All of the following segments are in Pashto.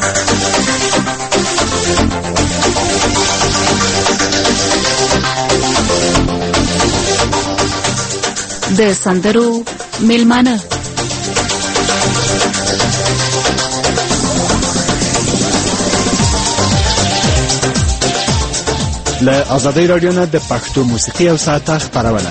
د سندرو میلمانه له آزادۍ رادیو نه د پښتو موسیقي او ساعته خپرونه.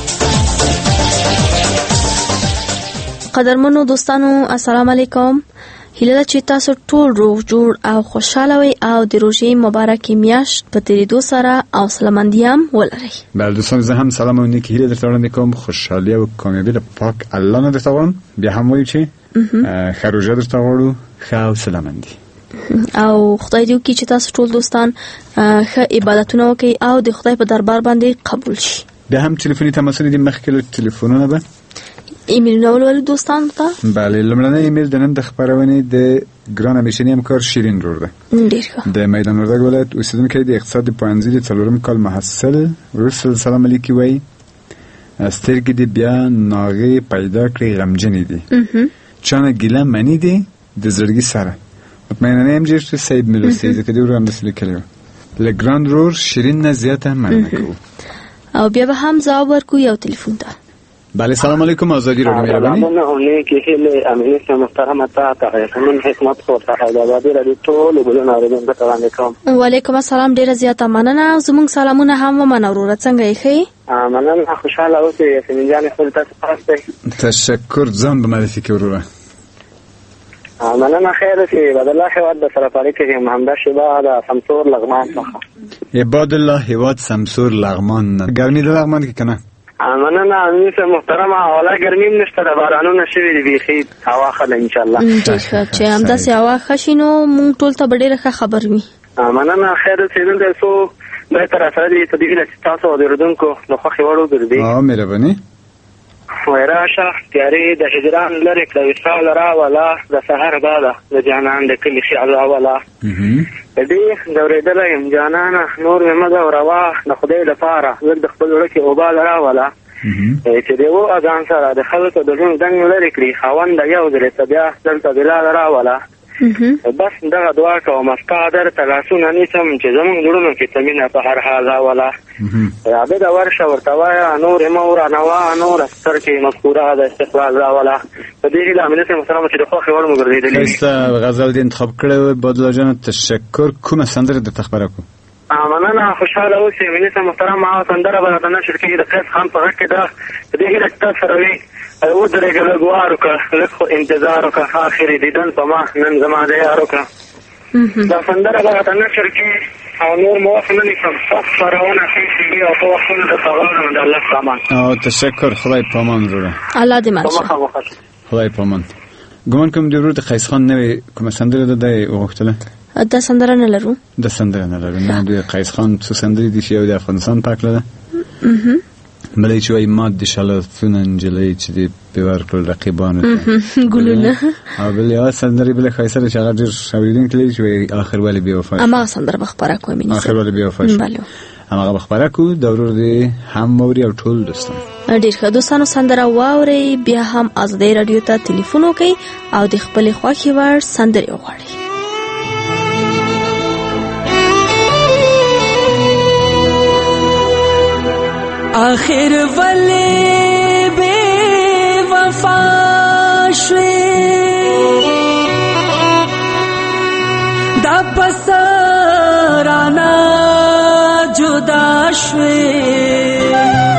قدرمنو دوستانو السلام علیکم. هیله چې تاسو ټول روغ جوړ او خوشاله وي او د روژې مبارکې میاشت په تیریدو سره او سلامندیام ولرئ. بله دوستان زه هم سلام او نیکی هیله درته وړاندې کوم. خوشحالي او کامیابي له پاک الله نه درته غواړم. بیا هم وایو چې ښه روژه درته غواړو، ښه او سلامندي او خدای دې وکړي چې تاسو ټول دوستان ښه عبادتونه وکړي او د خدای په دربار باندې قبول شي. بیا هم ټلیفوني تماسونه دي، مخکې له ټلیفونونه به ایمیلونه ولولو دوستانو ته. بله لومړنی ایمیل د نن د خپرونې د ګران همیشني همکار شیرین رور ده. ډېر ښه. د میدان وردګ ولایت اوسیدونکی د اقتصاد پوهنځي د 4 کال محصل رسول سلام علیکم وایي سترګې دې بیا ناغې پیدا کړې غمجنې دي چانه ګیله منی دي د زړګي سره. مطمئنه یم چې سید ملوسی ځکه دې ور همداسې لیکلي وو. له ګران رور شیرین نه زیاته مننه کوو او بیا به هم ځواب ورکو یو ټلیفون ته. بله سلام علیکم آزادی رادیو مهربانی. سلامونه کې هله امیر محترم ته قانون حکمت خو ته د آزادی رادیو ټول ګلونه اوریدونکو ته وړاندې کوم. وعلیکم السلام. ډیره زیاته مننه. زموږ سلامونه هم ومنوره. څنګه یې ښې؟ مننه خوشاله اوسئ. یاسمین جان خپل تاسو پاسته تشکر. ځان به معرفي کې وروره. مننه خیر چې بدل الله هیواد د سرپاري کې محمد شبا د سمسور لغمان څخه. عباد الله هیواد سمسور لغمان. ګرمي د لغمان کې کنه؟ مننه امیر محترم. اوله ګرمي نشته، د بارانونو شوي دي بیخي هوا ښه ده ان شاء الله. چې همداسې هوا ښه شي نو موږ ټول ته به ډېره ښه خبر وي. مننه خیر چې دلته څو بهتره سره دي په دې هیله چې تاسو د اورېدونکو د خوښې وړ وګرځئ. مهرباني. وراشه تیارې د هجران لرې کړه وصال راوله د سحر باده د جانان د کلي خیال راوله ډېر ځورېدلی یم جانانه نور مې مه ځوروه د خدای لپاره زه د خپل زړه کې اوبال راوله چې د یوه اذان سره د خلکو د ژوند دنګ لرې کړي خاونده یو ځلې ته بیا دلته بلال راوله. بس دغه دعا کوم ستا درته لاسونه نیسم چې زموږ زړونو کې ته مینه په هر حال راوله. عابده ورشه ورته وایه نور مه ورانوه نور ستر کې مذکوره د استقبال راوله. په دې هیله امیر محترم چې د خوښې وړ مو ګرځېدلي. ښایسته غزل دې انتخاب کړی و بادله جانه. تشکر. کومه سندره درته خپره کړو؟ مننه خوشحاله اوسئ امیر محترم. هغه سندره به راته نشر کېږي د قیس خان په غږ کې ده. په دې هیله چې تاسو سره وي ودرېږه لږ وار وکړه لږ خو انتظار وکړه آخري دیدن په ما نن زما د یار وکړه. دا سندره به راته نشر کړي او نور مو وخت نه نیسم. سخت خپرونه ښې شي او په وختونو درته غواړم د الله په امان. تشکر. خدای په امان وروره. الله دې مل شه. خدای په امان. ګمان کوم د ورور د قیس خان نوې کومه سندره ده دی وغوښتله؟ دا سندره نه لرو. د سندره نه لرو نه. د قیس خان څو سندرې دي چې یو د افغانستان پاکله ده بلې چې وایي مات د شلفتونه نجلۍ چې دې پې ورکړل رقیبانو ته ګلونه او بل یوه سندرې بله ښایسته ده چې هغه ډېر اورېدونکي لري چې وایي آخر ولې بې وفا شو. هماغه سندره به خپره کړو. آخر ولې بې وفا شو هماغه به خپره کړو. د ورور دې هم اوري او ټول دوستان. ډېر ښه دوستانو سندره واورئ. بیا هم آزادۍ راډیو ته تلیفون وکړئ او د خپلې خوښې وړ سندرې وغواړئ. آخر ولې بے وفا شوې دا پسرانا جدا شوې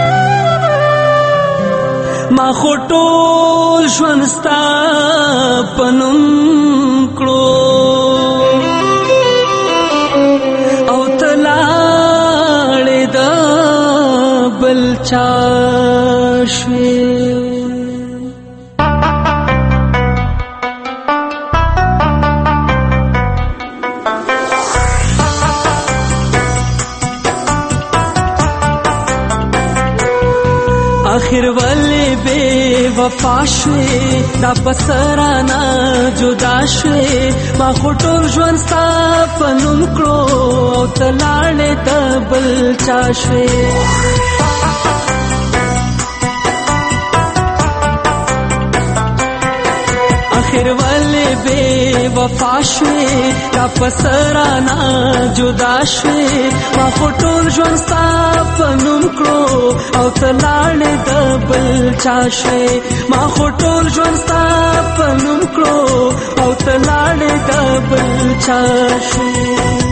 ما خو ټول ژوند ستا په نوم کړو او ته لاړې د بل چا شوې. آخر ولې بے وفا شوې دا پسرانا جدا شوې ما خو ټول ژوند ستا په نوم کړو او ته لاړې د بل چا شوې. آخر ولې بے وفا شوې را پسرانا جدا شوې ما خو ټول ژوند ستا په نوم کړو او ته لاړې د بل چا شوې ما خو ټول ژوند ستا په نوم کړو او ته لاړې د بل چا شوې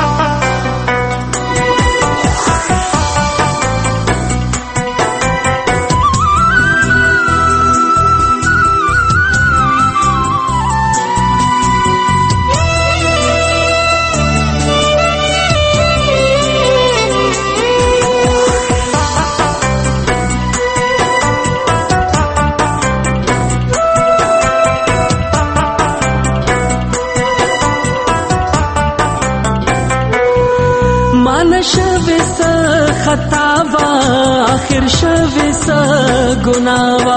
خطا وا آخر شوی سا گناوا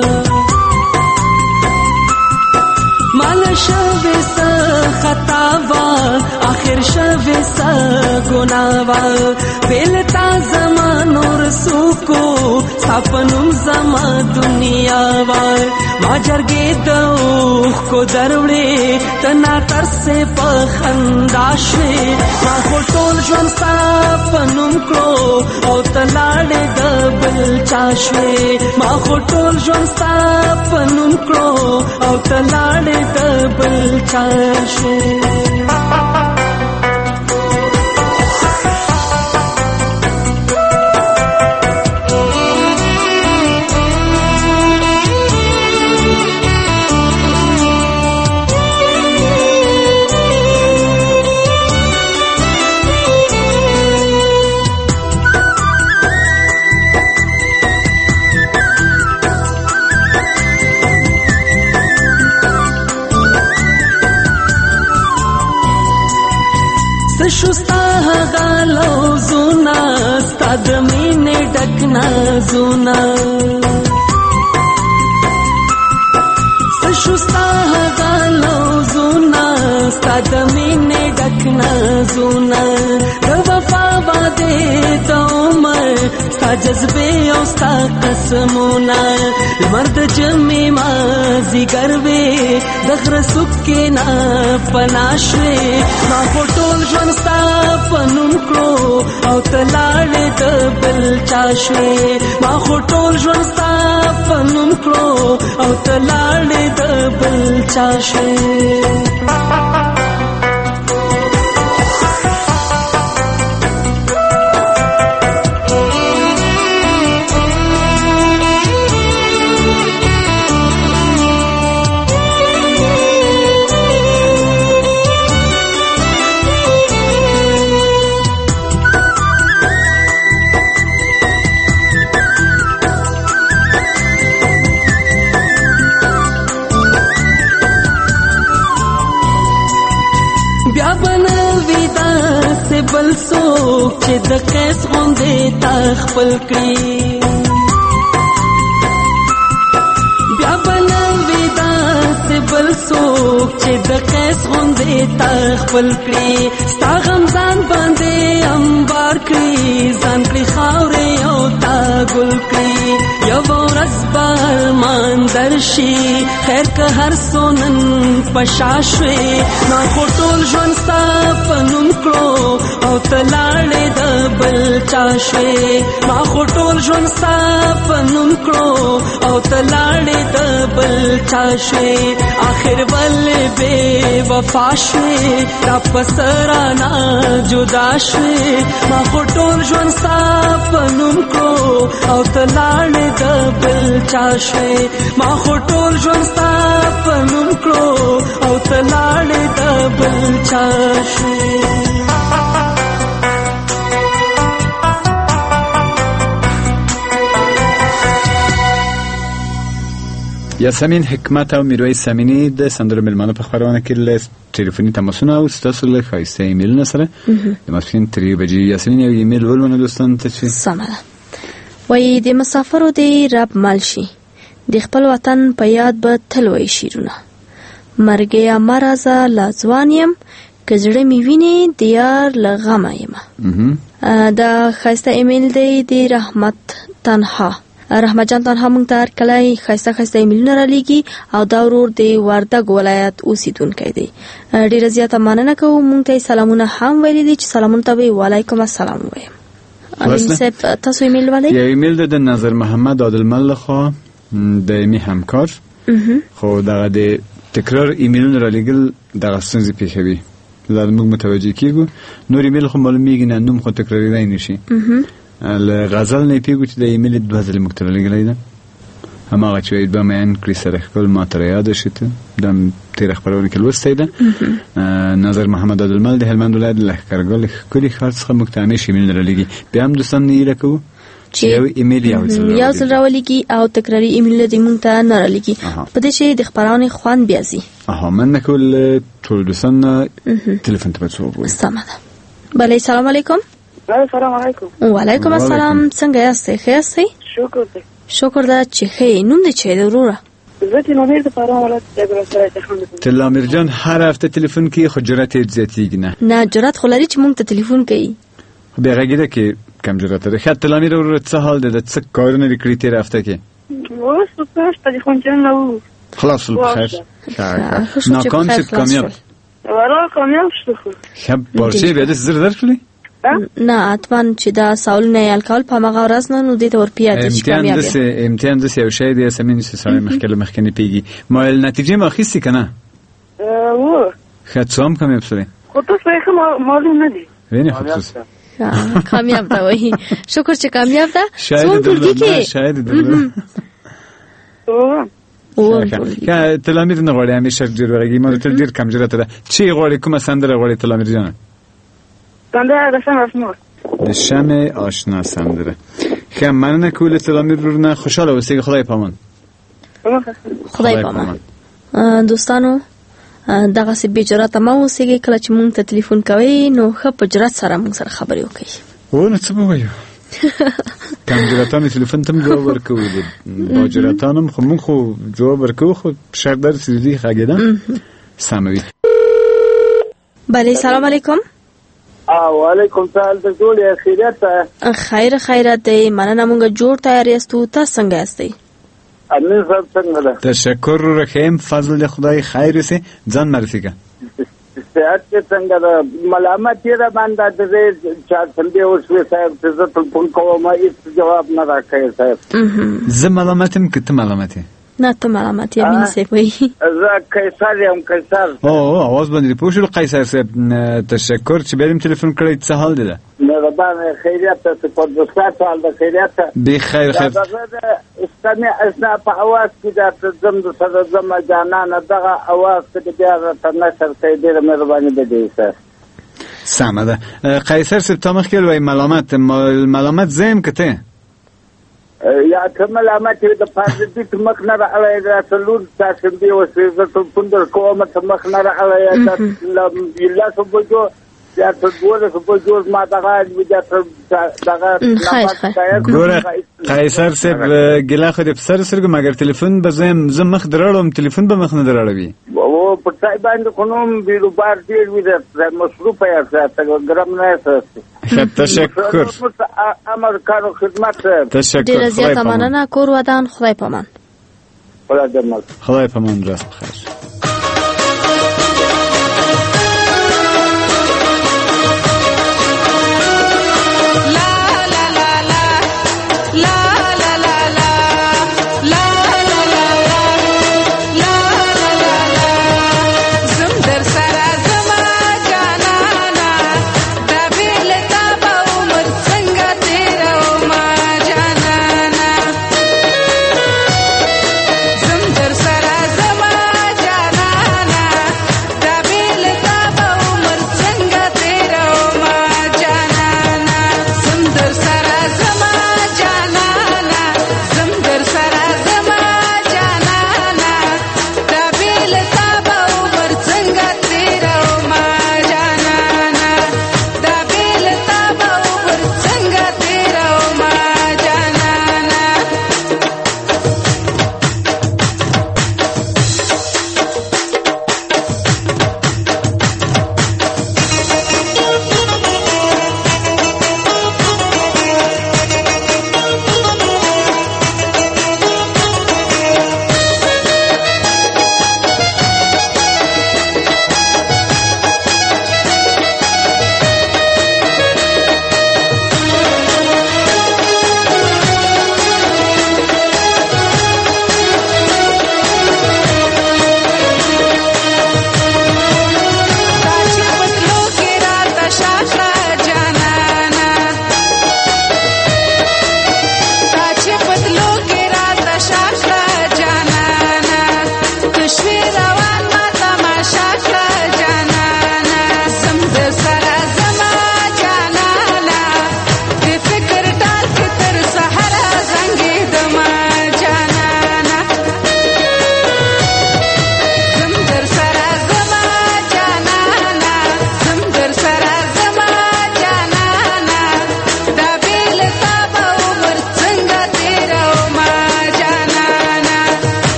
مال شوی سا خطا وا آخر شوی سا گناوا بیلتا زمان اور سوکو سپنم زما دنیا وا ما جرگی دوخ کو دروڑے تنا ترسے پخندا شوی ما خو ټول ژوند ستا په نوم کړو او ته لاړې د بل چا شوې ما خو ټول ژوند ستا په نوم کړو او ته لاړې د بل چا شوې شستا غالو زونا ستاد مینه ډکنا زونا شستا غالو زونا ستاد مینه ډکنا زونا د وفا باندې د عمر ستا جذبه او ستا قسمونه مرد جمع ما زیګروي د غره سکه نه پناشوي ما خو ټول ژوند ستا په نوم کړو او ته لاړې د بل چا شوې ما خو ټول ژوند ستا په نوم کړو او ته لاړې د بل چا شوې بل څوک چې د قیس غوندې تا خپل کړي بیا به نه وي داسې بل څوک چې د قیس غوندې تا خپل کړي ستا غم ځان باندې انبار کړي ځان کړي خاورې او تا ګل کړي یوه ورځ به ارمان درشي خیر که هر څو نن په شا شوې ما خو ټول ژوند ستا په نوم کړو او ته لاړې د بل چا شوې ما خو ټول ژوند ستا په نوم کړو او ته لاړې د بل چا شوې آخر ولې بې وفا شوې را پسرانا جدا شوې ما خو ټول ژوند ستا په نوم کړو او ته لاړې د بل چا شوې ما خو ټول ژوند ستا په نوم کړو او ته لاړې د بل چا شوې یاسمین حکمت او میرویس سمینی د سندرو ملمانو په خبرونه کې له ټلیفوني تماسونه او ستاسو له ښایسته ایمیلونه سره د ماسپښین 3 بجې یاسمین یو ایمیل ولونه دوستانو ته چې سمه ده وایي د مسافرو دی رب مل شي د خپل وطن په یاد به تل وایي شیرونه مرګیا مرزه لا ځوان یم که زړه مې ویني د یار له غمه یم دا ښایسته ایمیل دی د رحمت تنها رحمت جان تنها مونږ ته کله خسته ایمیلونه را لېږي او دا ورور د وردګ ولایت اوسیدونکی دی. ډیره زیاته مننه کوم. مونږ ته سلامونه هم ویلي دي چې سلامونه ته وعلیکم السلام وایم. امین صاحب تاسو ایمیل ولې؟ یو ایمیل د نظر محمد عادلمل لخوا د می همکار خو دغه د تکرار ایمیلونه را لېږل دغه ستونزې پیښوي. لازم موږ متوجه کیږو. نور ایمیل خو معلومیږي نه نوم خو تکراریدای نشي. غزل نه پیګو چې د ایمیل د غزل مکتب لګلای ده هماغه چې د بیان کړی سره خپل ما تر یاد شته د تیر خبرونه کې لوستای ده. نظر محمد عادلمل د هلمند ولایت لهکرګل کلی خاص څخه مکتامه ایمیل لرلګي بیا هم دوستان نه لکو چې یو ایمیل یو ځل راولېږي او تکراری ایمیل دې مونږ ته نه راولېږي په دې چې د خبرونه خوان بیا زی من کول ټول دوستان ټلیفون ته وڅو سلام بله سلام علیکم. السلام علیکم. وعلیکم السلام. څنګه یاستئ؟ ښه یاستئ؟ شکر ده چې ښه. نوم دې چی دی وروره؟ زه تلامیر د پارون ولایت جګړه سره تخمن. تلامیر جان هر هفته تلیفون کوي خو جرأت یې زیاتېږي نه جرأت خو لري چې مونږ ته تلیفون کوي. بیا غږیده کې کم جرأت لري. ښه تلامیر وروره څه حال دی؟ څه کارونه دې کړي تېره هفته کې؟ اوس په پښه تلیفون چل نه وو. خلاص بخیر. ناکام شد کامیاب؟ ورا کامیاب شد. ښه بارچې بیا دې زر درکړي؟ نه اتمن چې دا سوالونه یې الکول په مغه ورځ نه نو دې ته ورپیاده چې کامیاب دی. امتحان دسه یو شی دی سمین چې سره مخکنه پیږي. ما نتیجه ما خېستی کنه؟ و خاطرم کامیاب شده. خو تاسو یې معلوم نه دی. ویني خو تاسو کامیاب ده وای. شکر چې کامیاب ده. شاید دلته شاید دلته که تلامیر نه غواړي همیشه ډیر ورګي مو ته ډیر کم جرأت ده. چی غواړي کومه سندره غواړي تلامیر جان؟ سندره د شمع آشنا. د شمع آشنا سندره. خیلی مننه کول تلامیر رو نه خوشحال اوسئ. خدای پامان. خدای پامان. دوستانو دغه سي به جرأت ما اوسئ کله چې مونږ ته ټلیفون کوي نو خپ په جرأت سره مونږ سره خبرې وکړئ. ونه څه وایو؟ کم جرأتانه ټلیفون ته جواب ورکوي. با جرأتانم خو مونږ خو جواب ورکوو خو شرط در سیدی خاګیدم سموي. بله سلام علیکم. وعلیکم السلام. د جوړ خیریت؟ خیرت دی. مننه مونږ جوړ تیار یاستو. تاسو څنګه یاستئ؟ امین صاحب څنګه ده؟ تشکر رحیم فضل خدای خیر سي ځان معرفي کا. صحت څنګه ده؟ ملامت یې را باندې د چا څنګه اوسې صاحب ته زه ټلیفون کوم هیڅ جواب نه راکړی صاحب. زه ملامتم کته ملامت نه ته ملامت یې مين سي وي. زه قیصر یم قیصر. اواز باندې پوښتنه قیصر صاحب تشکر چې بهم ټلیفون کړی. څه حال دی؟ مهربان خیریت ته په دوستات حال د خیریت به خیر خیر. استمع اسنا په اواز کې د زم د سره زم جانان دغه اواز کې بیا ته نشر کوي. ډیره مهرباني ده سر. سمه ده. قیصر صاحب ته مخکې وای ملامت زم کته یا کمل امت د پازیټیو مخ نه راغلی دا څلور تاسو دی اوسې زه پوندر کومه مخ نه راغلی دا لا څه بجو یا څه ګوره څه بجو ما دغه ګوره قیصر صاحب ګلا خو د سر سرګو مګر ټلیفون به زه مخ درړم ټلیفون به مخ نه درړوي او په ځای باندې کوم بیروبار ډیر وي د مصروف یا څه ګرام نه څه. تشکر. امر کارو خدمت. تشکر. ډیر زیاته مننه. کور ودان. خدای پامان. خدای پامان. راست بخیر. زم در سره زما جانا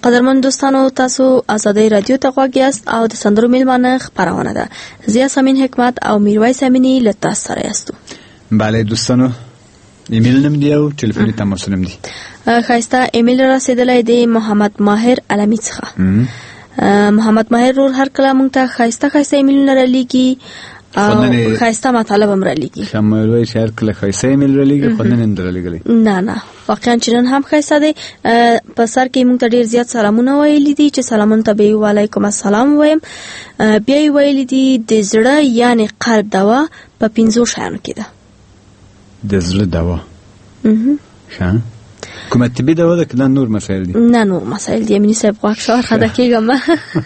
قدرمن دوستانو، تاسو آزادۍ رادیو ته غوږ یاست او د سندرو میلمانه خبرونه ده. زه سامین حکمت او میرویس امینی له تاسو سره یاستو. بله دوستانو، ایمیل نم دی او ټلیفوني تماس نم دی. خایسته ایمیل رسیدلی دی محمد ماهر علمی څخه. محمد ماهر رور هر کله مونږ ته خایسته ایمیلونه را لیکي او خایسته مطالب هم را لیکي. شمالوي شهر کله خایسته ایمیل را لیکي خو نن در لیکلي. نه واقعا چې نن هم خایسته دی. په سر کې مونږ ته ډیر زیات سلامونه ویلي دي چې سلامون ته به وعلیکم السلام وایم. بیا یې ویلي دي د زړه یعنی قلب دوا په 5 شیانو کې ده. د زړه دوا ښه کومه طبي دوا ده که نور مسائل دي؟ نه نور مسائل دي. امینی صاحب غواړم شو خدا کېږم.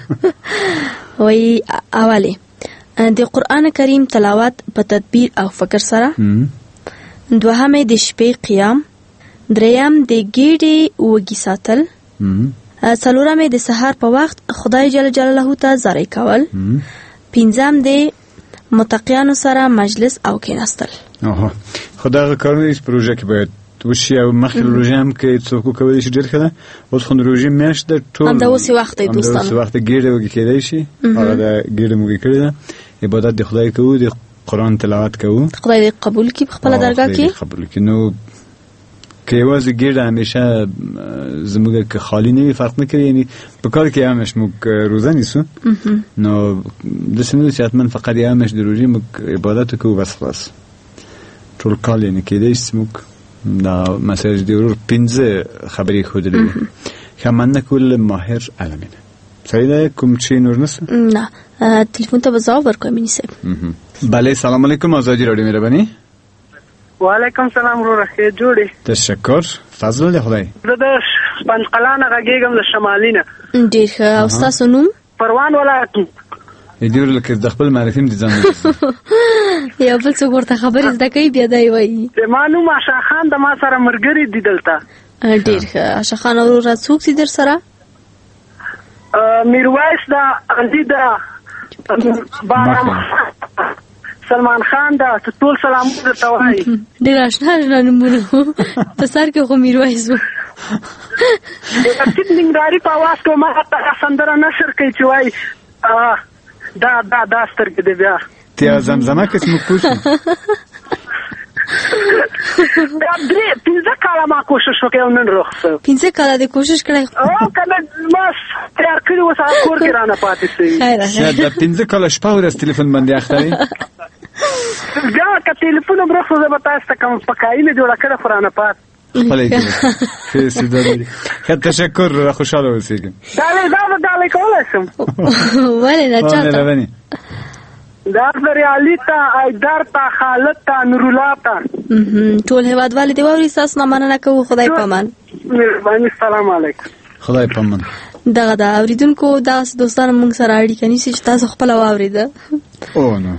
وای اولی د قرآن کریم تلاوت په تدبیر او فکر سره. دوهمه د شپې قیام. دریم د ګیډې وږي ساتل. څلورمه د سحر په وخت خدای جل جلاله ته زاری کول. پنځم د متقیانو سره مجلس او کېناستل. خدای کارونه چې پروژه کې باید وشي او مخکې روژه هم کې څوک کولی شي ډېر ښه ده. اوس خو روژې میاشت ده ټول همداسې وخت دی دوستانو. همداسې وخت ګیډه وږي کېدی شي. هغه د ګیډه موږي کړې ده. عبادت د خدای کوو، د قرآن تلاوت کوو. خدای دې قبول کړي په خپله درګاه کې. قبول کړي. نو که یوازې ګیډه همیشه زموږ که خالی نه وي فرق نه کوي. یعنی په کال کې یو میاشت موږ روژه نیسو نو داسې نه ده چې حتما فقط یو میاشت د روژې موږ عبادت کوو بس خلاص. ټول کال یعنې کېدی شي موږ دا مساج دی ورور 15 خبرې ښودلې دي. ښه مننه کول ماهر علمینه. صحیح ده کوم چې نور نسته؟ نه تلیفون ته به ځواب ورکوم امینی صاحب. بله سلام علیکم آزادی رادیو مهرباني. وعلیکم سلام ورور ښه جوړې. تشکر فضل دی خدای. زه د پنځقلانه غږیږم د شمالي نه. ډېر ښه. او ستاسو نوم؟ پروان ولایت. دې لکه د خپل معرفي دي ځان یو بل څوک ورته خبرې زده کوي بیا دی وایي. ما نوم آشا خان د ما سره ملګري دي دلته. ډېر ښه. آشا خان وروره څوک دي در سره؟ میرویس دا اندي دا بارام سلمان خان دا ټول سلامونه درته وایي. ډېر اشنا نومونه په سر کې خو میرویس و. د ننګرهاري په اواز کې ما سندره نشر کوي چې وایي دا سترګې دی بیا تیا زمزمه کې څوک کوشش بیا 15 کاله ما کوشش وکړ نن رخصه 15 کاله دې کوشش کړې او کنه ما تیار کړی و سره کور کې رانه پاتې شي. دا 15 کاله شپه ورځ تلیفون باندې اخته بیا که تلیفون برخصه زه به تاسو ته کوم پکایي نه جوړه کړه فرانه پات خپل کې خاطر تشکر خوشاله اوسئ. دالې کولای شم ولې نه چاته دا خبرې تا ایدار تا خالد تا نورالله تا ټول هیوادوالې دی واوري تاسو نه مننه کوو. خدای پامان. مهرباني. سلام علیکم. خدای پامان. دغه د اوریدونکو داسې دوستان موږ سره اړیکه نیسي چې تاسو خپل واورید. او نو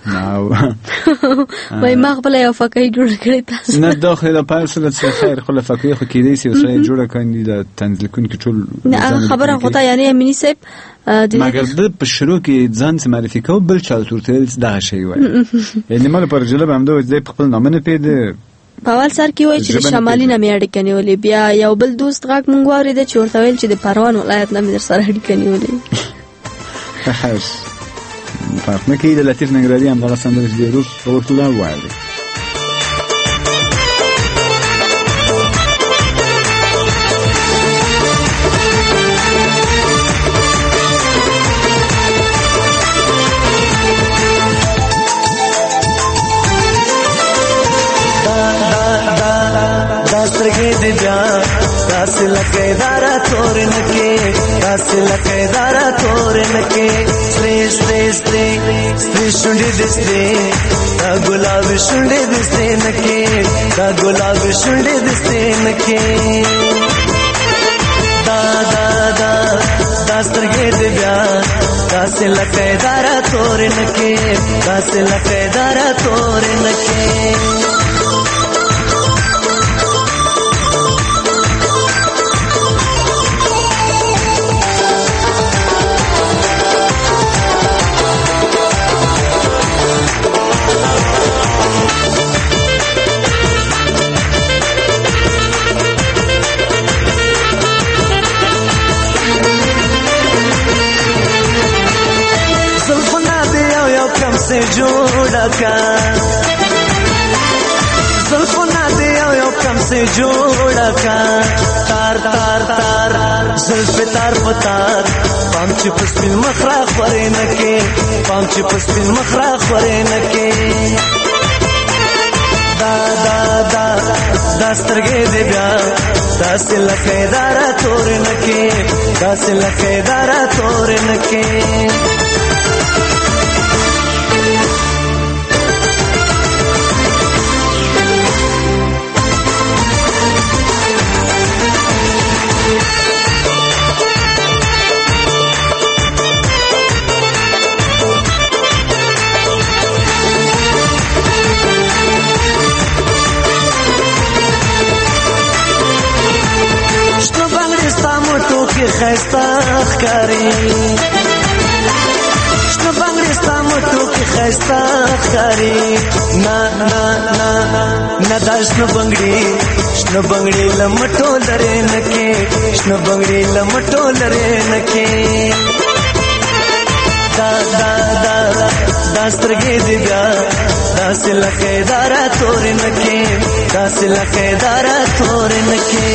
وای ما خپل یو فکرې جوړ کړې تاسو نه داخله پارسل څه خیر خپل فکرې خو کېدې سي اوسه جوړه کاندي د تنزل کون کې ټول نه خبره خو ته یعنی امینی صاحب مګر د په شروع کې ځان څه معرفي کو بل چل تورته دا شی وای یعنی مال پر جلب هم د خپل نام نه پیدا په اول سر کې وای چې شمالي نه میاړ کنيولې بیا یو بل دوست غاک مونږ وارید چې ورته ویل چې د پروان ولایت نه مې سره هډ کنيولې خاص فرق نه کوي. د لطیف ننګرهاري هم دغه سندره چې دی روس ورته وایي. داس لکه دارا تورن کې داس لکه دارا تورن کې سری شونډې دسته دا ګلاب شونډې دسته نکې دا ګلاب شونډې دسته نکې دا سترګې دې بیا داس لکه دارا تورن کې داس لکه دارا تورن کې से जोड़ा का जुल्फना दे यो कम से जोड़ा का तार तार तार जुल्फ तार पतार पाम चिपस बिन मखरा खरे नके पाम चिपस बिन मखरा खरे नके दा दा दा दास्तरगे दे ब्या दास लखेदारा तोर नके दास लखेदारा तोर नके खैस्ता खरी शनो बंगड़ी सामतो की खैस्ता खरी ना ना ना ना दाशनो बंगड़ी लमटो लरे नके शनो बंगड़ी लमटो लरे नके दा दा दा दास्तरगे दिव्या दास लखेदारा तोर नके दास लखेदारा तोर नके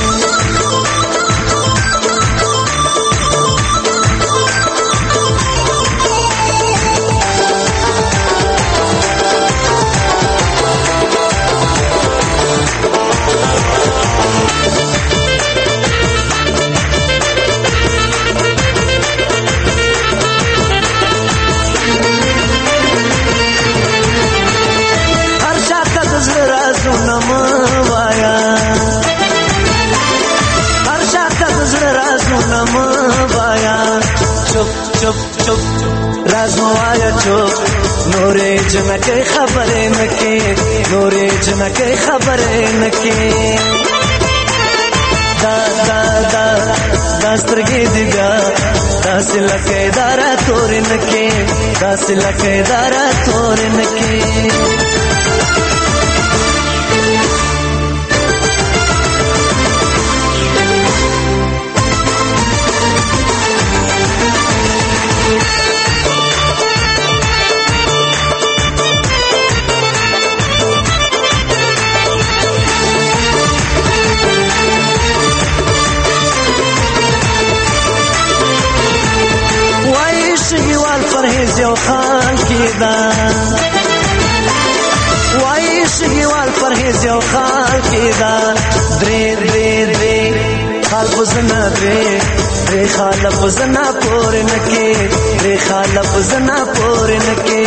राजमवाया चुप नोरे जनके खबरे नके नोरे जनके खबरे नके दा दा दा दास्तरगे दिव्या दास लखेदारा तोर नके दास लखेदारा तोर नके खान की दान वाइश गिवाल परहेज यो खाल की दान द्रे द्रे द्रे खाल पुजना द्रे खाल पुजना पोर नके द्रे खाल पुजना पोर नके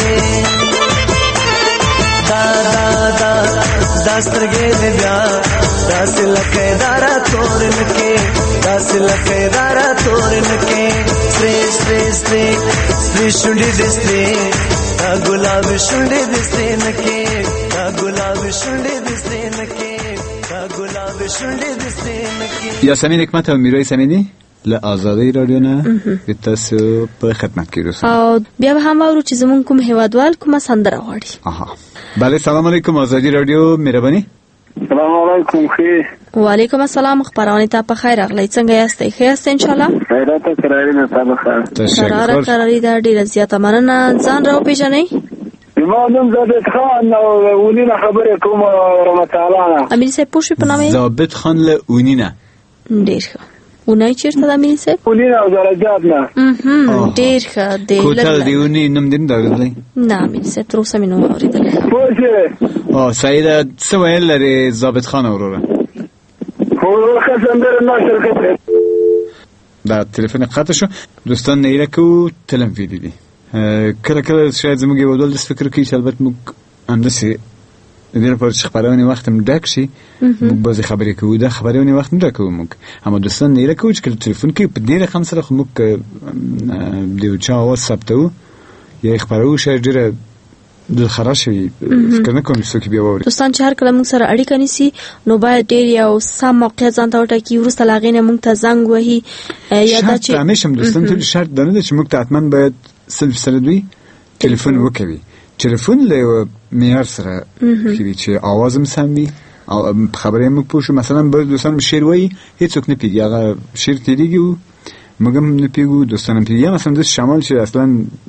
दा दा दा दास्तरगे दिव्या दास लखेदारा तोर नके दास लखेदारा तोर नके स्त्री स्त्री स्त्री स्त्री शुंडी दिस्त्री गुलाब शुंडी दिस्त्री नके गुलाब शुंडी दिस्त्री नके गुलाब शुंडी दिस्त्री नके یاسمین حکمت او میرای سمینی له آزادی رادیو نه تاسو په خدمت کې اوسئ او بیا به هم اورو چې زمونږ کوم هیوادوال کومه سندره غواړي. بله سلام علیکم آزادی رادیو مهرباني. سلام علیکم خیر. وعلیکم السلام خبرونه ته په خیر اغلی څنګه یاستئ؟ ښه یاست ان شاء الله؟ خیرات قراری نه تاسو ښه. تشکر. قراری دا ډیره زیاته مننه. ځان راو پیژنئ؟ ما نوم ضابط خان او ونینه خبره کوم رحمت الله. امیر صاحب پوښي په نامه؟ ضابط خان له ونینه. ډیر ښه. اونای چیرته د امیر صاحب؟ ونینه او درجات نه. ډیر ښه. د کوتل دی ونی نوم دین درغلی؟ نه امیر صاحب تر اوسه مې نو اوریدل. پوښه. سعید څه ویل لري ضابط خان وروره؟ هو خزندر نشر کړ. دا تلیفون قطع شو. دوستان نه یکو تلم ویدی دي. کله کله شاید زموږ یو ډول فکر کوي چې البته موږ اندسه د دې لپاره چې خبرونه وخت هم ډک شي موږ به خبرې کوو دا خبرونه وخت نه ډکو موږ هم دوستان نه لکه چې کله تلیفون کې په دې رقم سره موږ د چا واتساپ ته یا خبرو شاید ډیره د خراشي فکر نه کوم چې بیا ووري دوستان چې هر کله موږ سره اړیکه نیسي نو باید ډیر یو سم موقعیت ځان ته وټاکي ورسته لاغینه موږ ته زنګ وهي یا دا چې همیشه دوستان ته شرط ده چې موږ ته حتمن باید سره دوی تلیفون وکوي تلیفون له معیار سره کوي چې आवाज هم سم وي او خبرې موږ پوښو مثلا به دوستان شعر وایي هیڅوک نه پیږي هغه شعر تیریږي موږ هم نه پیږو دوستان هم پیږي مثلا د شمال چې اصلا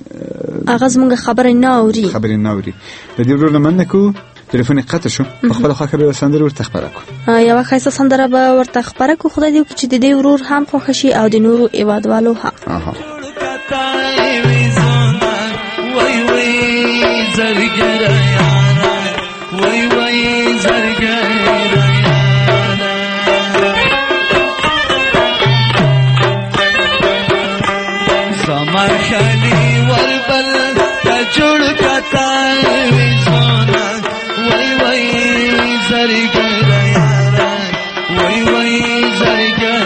هغه زموږ خبرې نه اوري د دې ورور مننه کو تلیفون قطع شو خپل خواخه به سندره ورته خبره کو یو خاصه سندره به ورته خبره کو خدای دې چې د دې ورور هم خوښ شي او د نورو ایوادوالو هم وای وای زرګر یارا وای وای زرګر سمر خلی وربل تجړ کتا وزونا وای وای زرګر یارا وای وای زرګر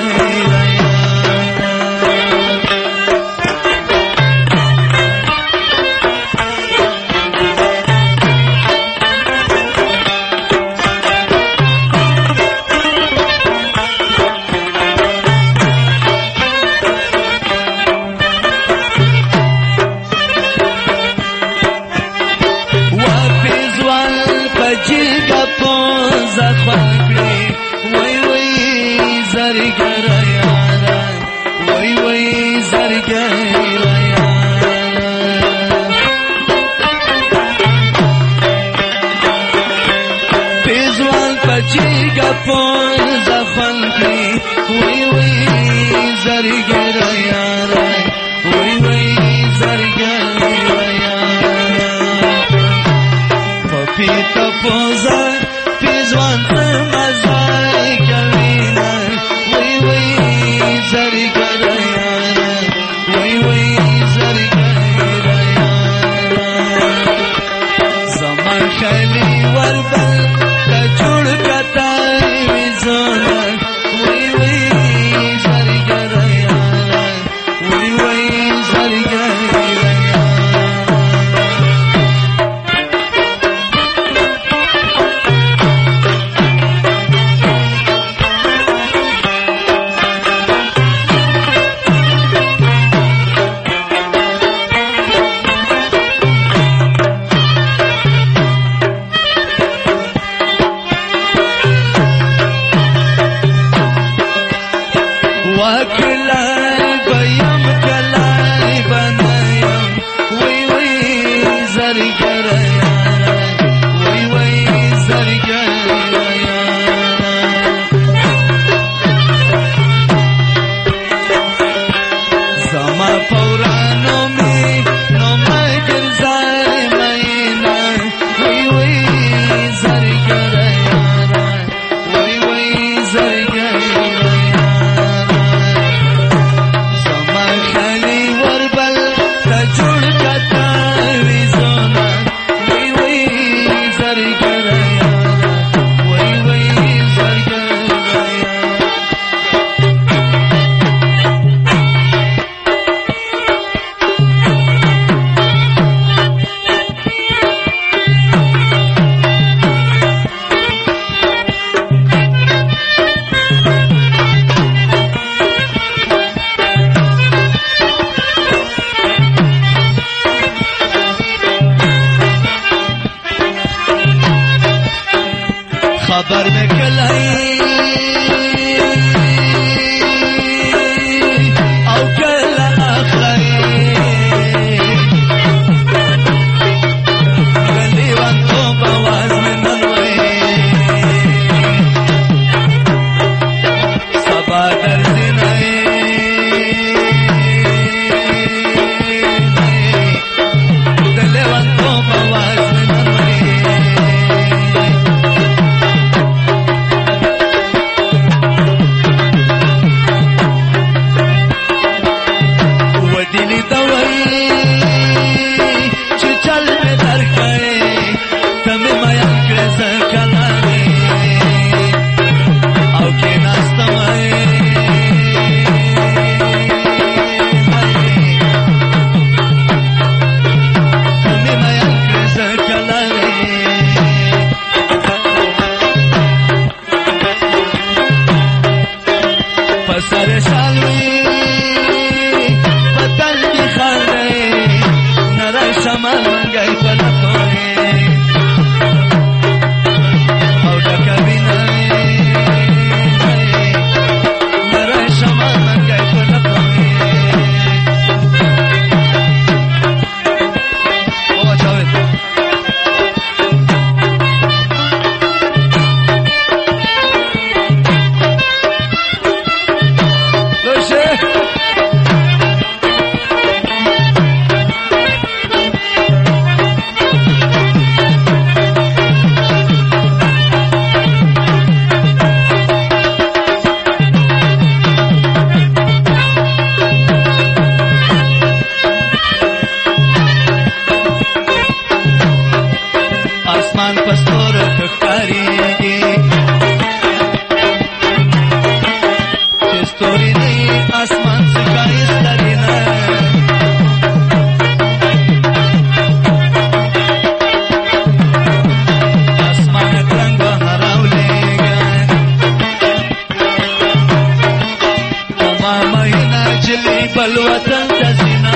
اسمان پستور ککاریږي چې ستوري نه اسمان څخه ستړي نه اسمان رنگ هراولېږي تمام مهینه چلی بل وطن ته ځینه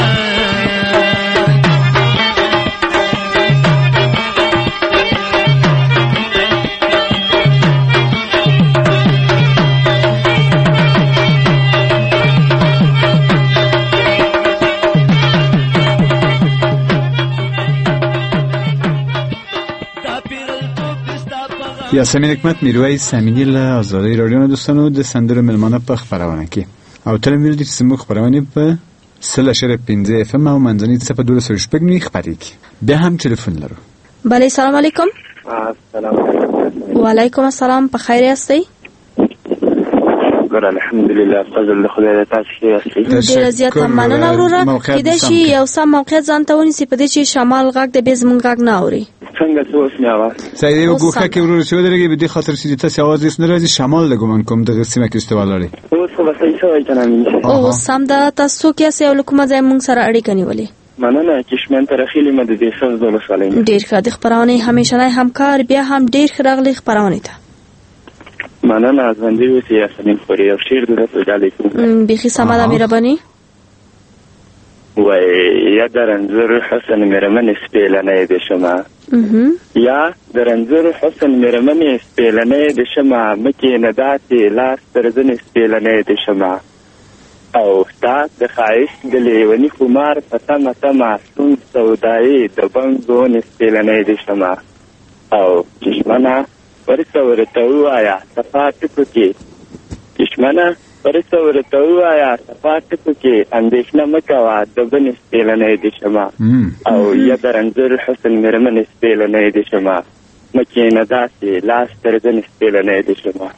یاسمین حکمت میروی سامینی له آزادۍ رادیو نه دوستانو د سندرو ملمانه په خبرونه کې او تل ویل دي چې زموږ خبرونه په 3.5 FM او منځنۍ څه په 2.9 خبرېږي بیا هم ټلیفون لرو. بله سلام علیکم. السلام و علیکم السلام. په خیر یاستئ؟ ګور الحمدلله فضل خدای تاسو یاستئ. ډیره زیاته مننه وروره. کېدای شي یو سم موقعیت ځان ته ونیسئ په دې چې شمال غږ د بې زموږ غږ نه اوري. څنګه څه وسناوه سایه یو ګوښه کې ورور شو درګي به دې خاطر چې تاسو आवाज یې نه راځي شمال لګومن کوم د سیمه کې استوال لري اوس خو به صحیح شوی کنه او سم دا تاسو کې سه یو کومه ځای مونږ سره اړیکه نیولې مننه کشمن ترخیلی مده دې څه ډول سالم ډیر ښه د خبرونه همیشه نه همکار بیا هم ډیر خراغلی خبرونه ته مننه ځندې وسی یاسمین خوري او شیر د تاسو علیکم بخي سماده مهرباني وای یا درنظر حسن مرمن سپیلنه د شما یا درنظر حسن مرمن سپیلنه د شما مکه نداتي لاس ترزن سپیلنه د شما او تا د خایش د لیونی خمار پتمه تمه سون سودای د بنګون سپیلنه د شما او چشمنه ورته وایا صفات کوي چشمنه ورته وایا صفات کوي اندېښنه مکوا د بن سپیلنه د شما او یا درنظر حسن مرمن سپیلنه د شما مکه نداتي لاس ترزن سپیلنه د شما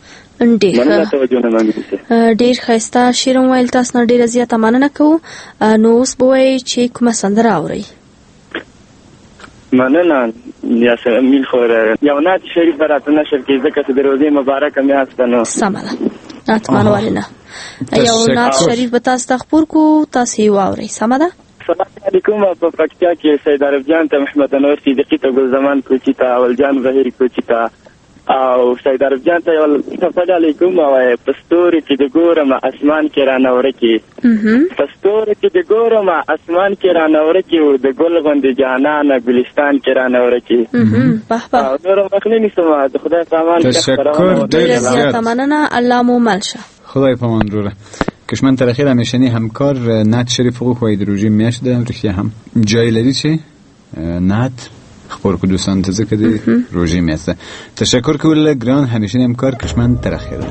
ډیر ښایسته شعر ویل تاسو نه ډیره زیاته مننه کوو نو اوس به وایئ چې کومه سندره اورئ مننه یاسمین خوره یو نعت شریف برات نشر کې ځکه چې د روزې مبارکه میاشت نو سمه ده اتمن ولنه یو نعت شریف به تاسو خبر کو تاسو یې واورئ سمه ده السلام علیکم په پکتیا کې سید عرب جان ته محمد انور صدیقی ته ګل زمان کوچی ته اول جان بهری کوچی ته او سید عرب جان ته السلام علیکم او پستوري چې د ګورم اسمان کې را نور کې پستوري چې د ګورم اسمان کې را نور کې او د ګل غوندې جانانه ګلستان کې را نور کې به به نور مخنی سما د خدای پامان تشکر ډیر زیات مننه الله مو ملشه خدای پامان روره کشمن ترخیر همیشنی همکار نعت شریف حقوق و ایدئولوژی میاشت ده رخیه هم جای لري چې نعت خبر کو دوستان ته ځکه دی روزي میسته تشکر کول ګران همیشنی همکار کشمن ترخیر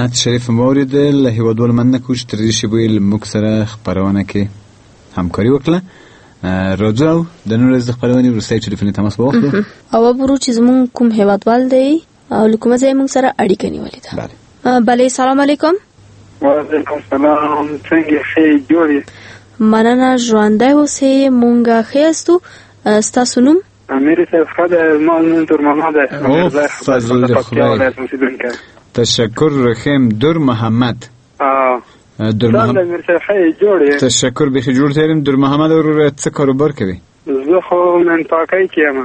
نعت شریف مورد له هیوادوالو مننه کوم چې تر دې شیبې له موږ سره خپرونه کې همکاري وکړه. راځو د نن ورځې د خپرونې وروستی ټلیفوني تماس به واخلو او وګورو چې زموږ کوم هیوادوال دی او له کومه ځایه موږ سره اړیکه نیولې ده. بله سلام علیکم. وعلیکم السلام. څنګه ښه جوړ یې؟ مننه ژوندی اوسئ. موږ ښه یاستو. ستاسو نوم؟ امیر صاحب ښه دی. ما نوم در محمد دی. فضل د خدای. تشکر رحیم در محمد. در محمد امیر صاحب ښه جوړ یې؟ تشکر بخیر جوړ تیرم. در محمد ورور څه کاروبار کوي؟ زه خو منپاکۍ کې یم.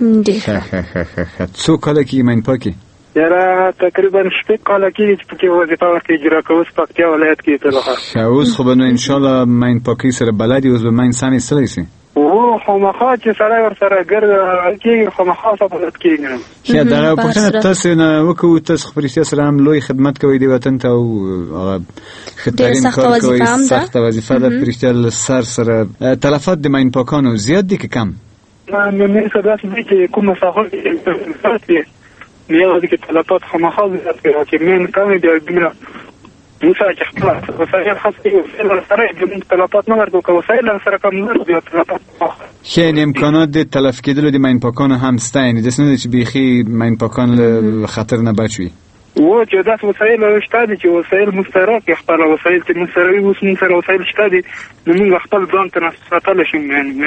څو کاله کې منپاکۍ؟ یاره تقریبا 6 کاله کې چې پکې وظیفه ورته اجرا کوم پکتیا ولایت کې ته. اوس خو به نو ان شاء الله منپاکۍ سره بلدي. اوس به من سمې سلی سي. او خامخا چې سره ور سره ګرځ کې خامخا صفات کېږي. یا دا پښتنه تاسو نه وکړو. تاسو خپل سره هم لوی خدمت کوي دی وطن ته او خدمت کوي. سخت وظیفه ده. پرشتل سره تلفات د منپاکانو زیات دي که کم؟ نه صدا چې کوم مسافت کې نیاز کې تلفات خامخا زیات کې من کم دی ګمرا. موسا چې خپل وسایل خاصه وسایل سره د تلفات نه ورکو که وسایل سره کم نه دی تلفات. خیلی امکانات د تلف کېدلو د منپاکانو هم سته. یعنی داسې نه چې بیخي منپاکان له خطر نه بچوي. و چې داس وسایل شته دي چې وسایل مسترک خپل وسایل چې مستروي اوس موږ سره وسایل شته دي نو موږ خپل ځان ته نسبتاله شو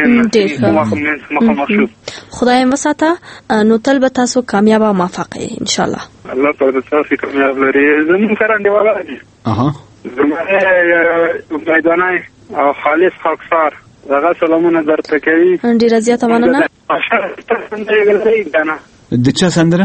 من خدای مساته. نو تل به تاسو کامیاب او موفق یې ان شاء الله. الله پر تاسو کامیاب لري. زموږ سره انډیواله دي. زموږ میدانای او خالص خاکسار دغه سلامونه درته کوي. ډیره زیاته مننه. د چا سندره؟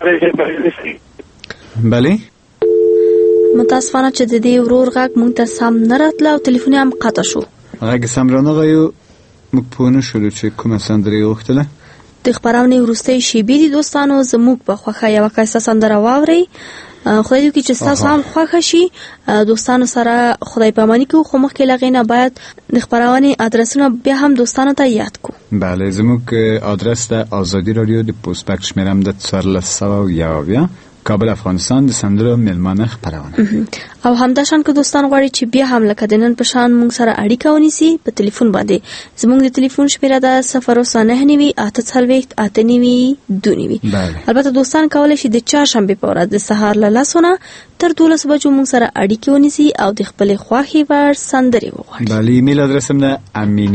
بله متاسفانه چې د دې ورور غږ مونږ ته سم نه راتله او تلیفون هم قطع شو. غږ سم رانغی. موږ پوه نه شولو چې کومه سندره یې غوښتله. د خپرونې وروستۍ شیبې دي دوستانو. زموږ په خوښه یوه ښایسته سندره واورئ. خدای دې وکړي چې ستاسو هم خوښه شي. دوستانو سره خدای پاماني کوو خو مخکې له هغې نه باید د خپرونې ادرسونه بیا هم دوستانو ته یاد کړو. بله زموږ ادرس د آزادي رادیو د پوسټ بکس شمېره هم د 1401 کابل افغانستان د سندرو میلمانه خپرونه. او همداشان که دوستان غواړي چې بیا هم لکه د نن په شان مونږ سره اړیکه ونیسي په تلیفون باندې زموږ د تلیفون شمیره ده 0998892. البته دوستان کولای شي د چهارشنبه په ورځ د سهار له 10 نه تر 12 بجو مونږ سره اړیکه ونیسي او د خپل خوښي ور سندري وغواړي. بله ایمیل ادرس هم ده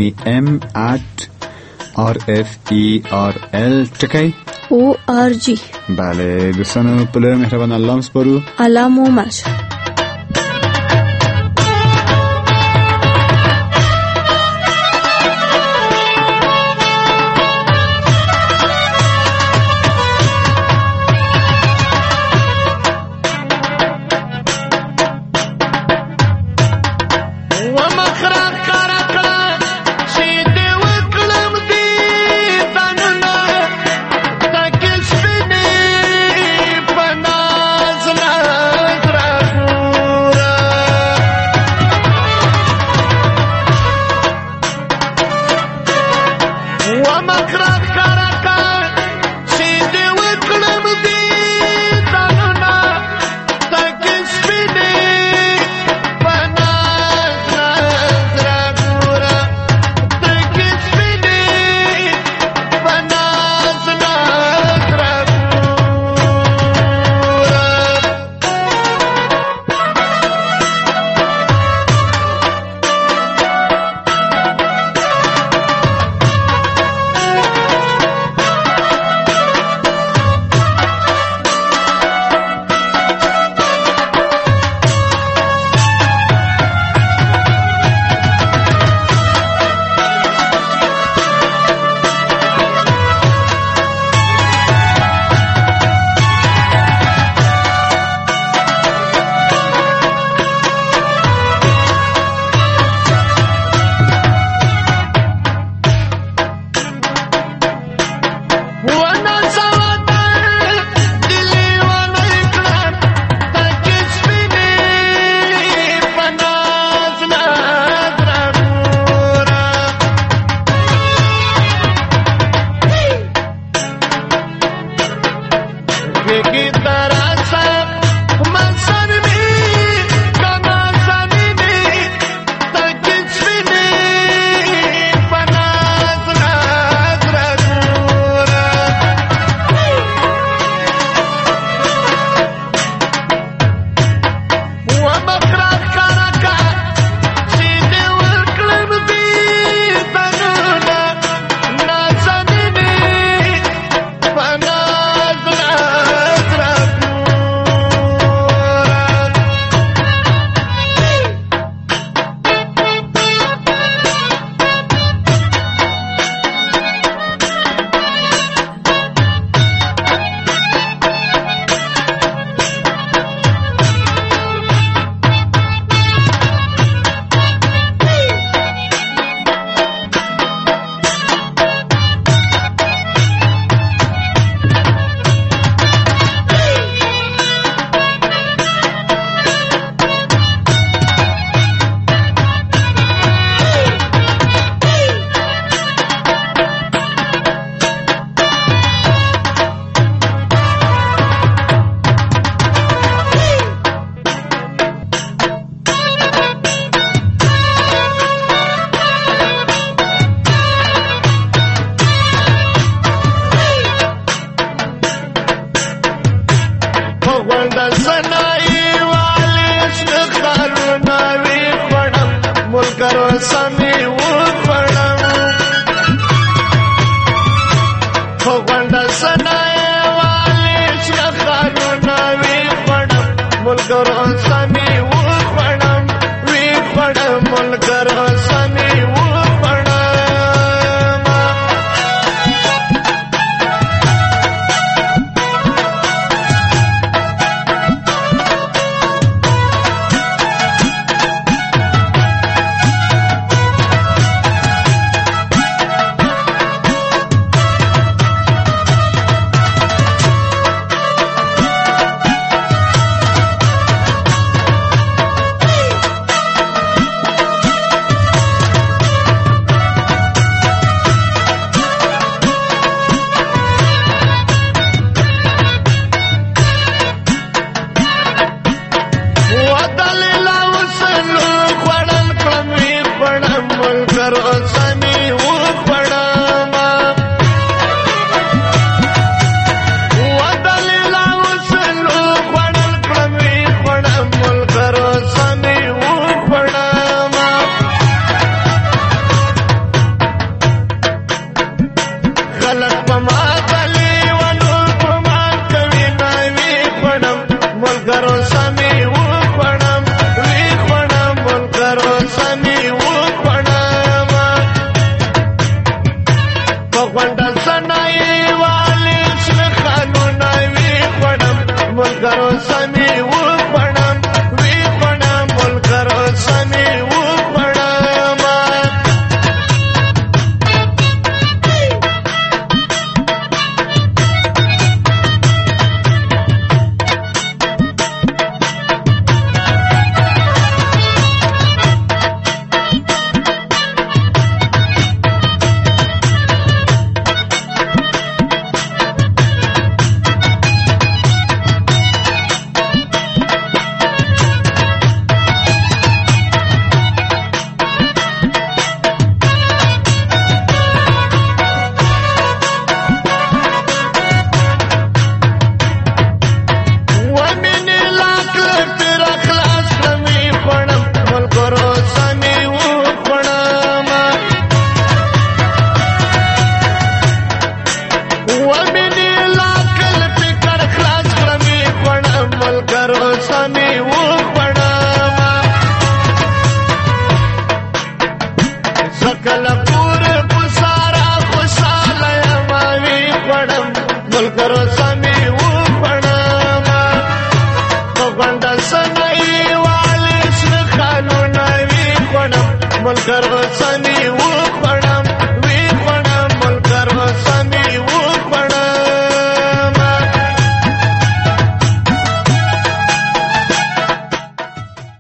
aminim@rferl.org. بله دوستانو په لوی مهربان الله مسپارو. الله مو ماشه. Thank you. ملګرو سني